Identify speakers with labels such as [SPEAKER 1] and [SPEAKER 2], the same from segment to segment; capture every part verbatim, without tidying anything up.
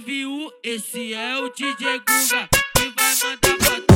[SPEAKER 1] love you, esse é o D J Guga que vai mandar pra tu.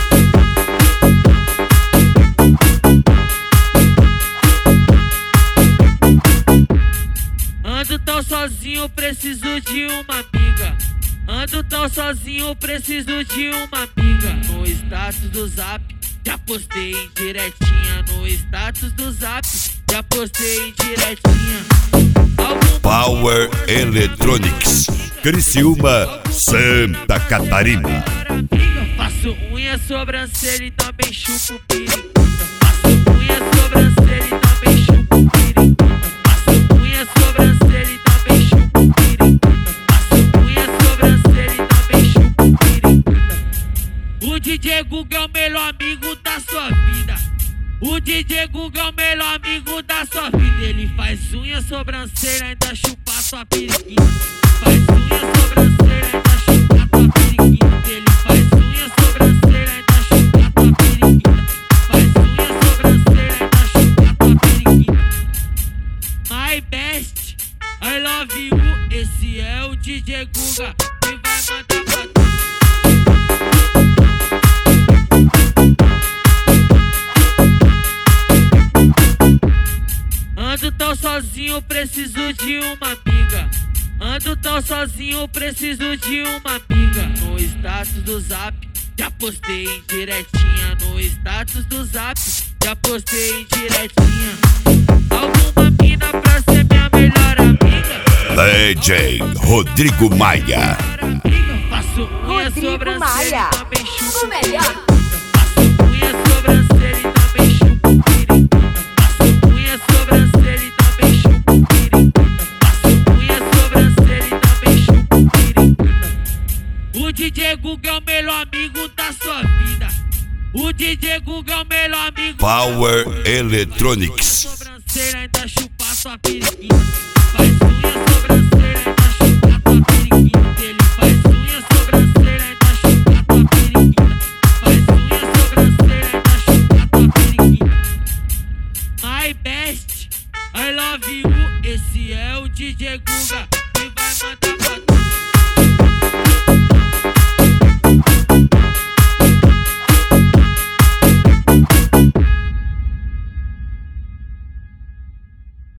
[SPEAKER 1] Ando tão sozinho, preciso de uma amiga. Ando tão sozinho, preciso de uma amiga. No status do Zap, já postei em diretinha. No status do Zap, já postei em diretinha. Algum
[SPEAKER 2] Power Electronics, Criciúma, Santa Catarina.
[SPEAKER 1] Faço unha, sobrancelha e também chupo periquita. Faço unha, sobrancelha e também chupo periquita. Faço unha, sobrancelha e também chupo periquita. Faço unha, sobrancelha e também chupo periquita. O D J Guga é o melhor amigo da sua vida. O D J Guga é o melhor amigo da sua vida. Ele faz unha, sobrancelha, ainda chupa sua periquita. Faz unha, sobrancelha, ainda chupa tua periquita. Ele faz unha, sobrancelha, ainda chupa tua periquita. Faz unha, sobrancelha, ainda chupa tua periquita. My best, I love you, esse é o D J Guga que vai mandar pra tu. Ando tão sozinho, preciso de uma amiga. Ando tão sozinho, preciso de uma amiga. No status do Zap, já postei em diretinha. No status do Zap, já postei em diretinha. Alguma mina pra ser minha melhor amiga?
[SPEAKER 2] D J Rodrigo Maia.
[SPEAKER 1] Faço unha,
[SPEAKER 3] Rodrigo
[SPEAKER 1] sobrancelha
[SPEAKER 3] Maia,
[SPEAKER 1] e também chupo
[SPEAKER 3] o melhor.
[SPEAKER 1] Faço unha, sobrancelha e também chupo periquita. Faço unha, sobrancelha e também chupo periquita. Faço unha, sobrancelha e também chupo periquita. O D J Guga é o melhor amigo da sua vida. O D J Guga é o melhor amigo.
[SPEAKER 2] Power Electronics.
[SPEAKER 1] Sobrancelha, ainda chupa sua periquita. Faz unha, sobrancelha, ainda chupa tua periquita. Ele faz unha, sobrancelha, ainda chupa tua periquita. Faz unha, sobrancelha, ainda chupa tua periquita. My best, I love you, esse é o D J Guga que vai mandar pra tu.